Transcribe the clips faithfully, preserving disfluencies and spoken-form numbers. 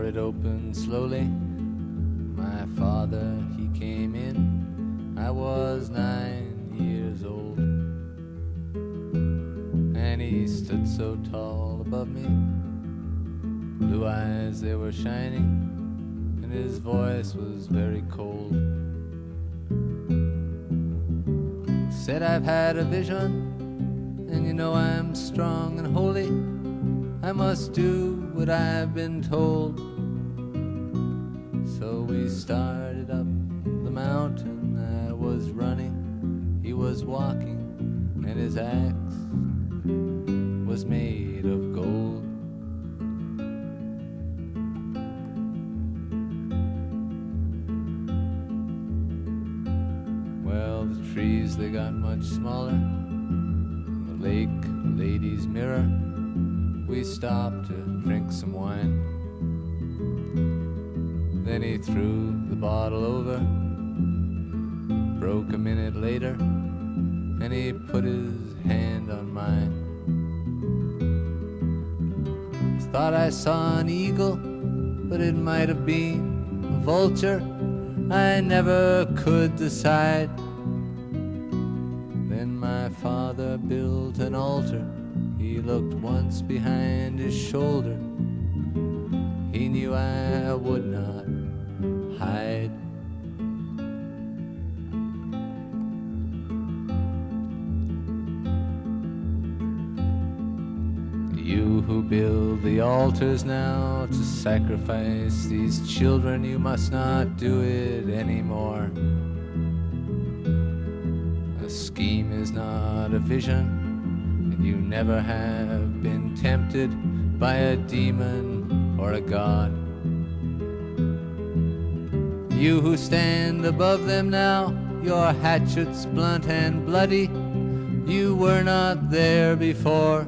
it opened slowly. My father, he came in. I was nine years old, and he stood so tall above me. Blue eyes, they were shining, and his voice was very cold. Said, I've had a vision, and you know I'm strong and holy. I must do what I've been told. So we started up the mountain. I was running, he was walking, and his axe was made of gold. Well, the trees, they got much smaller. The lake, a lady's mirror. We stopped to drink some wine. Then he threw the bottle over. Broke a minute later, and he put his hand on mine. Thought I saw an eagle, but it might have been a vulture. I never could decide. Then my father built an altar. He looked once behind his shoulder. He knew I would not hide. You who build the altars now to sacrifice these children, you must not do it anymore. A scheme is not a vision. You never have been tempted by a demon or a god. You who stand above them now, your hatchets blunt and bloody, you were not there before.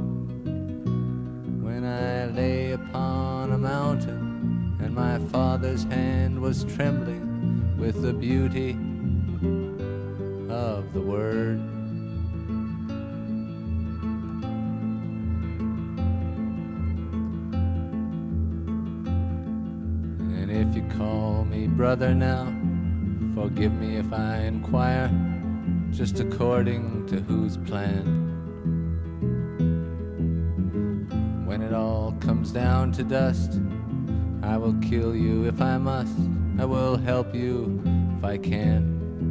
When I lay upon a mountain and my father's hand was trembling with the beauty of the word. If you call me brother now, forgive me if I inquire, just according to whose plan. When it all comes down to dust, I will kill you if I must. I will help you if I can.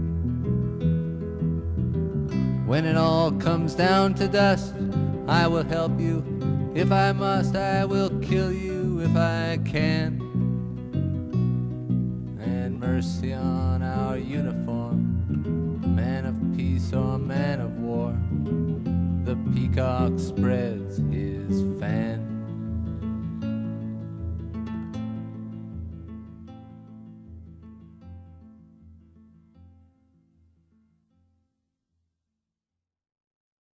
When it all comes down to dust, I will help you if I must. I will kill you if I can. Mercy on our uniform, man of peace or man of war. The peacock spread